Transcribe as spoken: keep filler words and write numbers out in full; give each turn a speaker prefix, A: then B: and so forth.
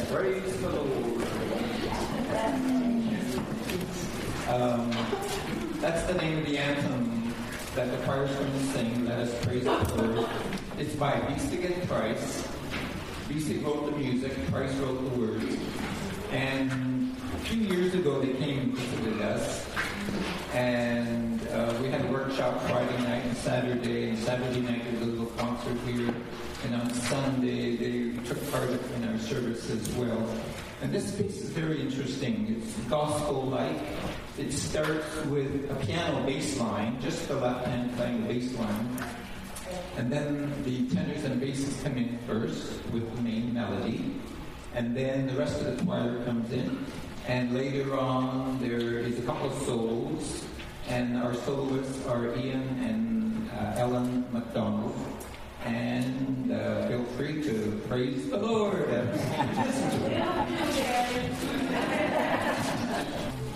A: Praise the Lord. Um, that's the name of the anthem that the choir's going to sing. Let us praise the Lord. It's by Bisig and Price. Bisig wrote the music, Price wrote the words. And a few years ago they came and visited us. And uh, we had a workshop Friday night and Saturday. And Saturday night there was a little concert here. And on Sunday they took part in our service as well. And this piece is very interesting. It's gospel-like. It starts with a piano bass line, just the left hand playing the bass line. And then the tenors and basses come in first with the main melody. And then the rest of the choir comes in. And later on, there is a couple of solos. And our soloists are Ian and uh, Ellen MacDonald. And uh, feel free to praise the Lord.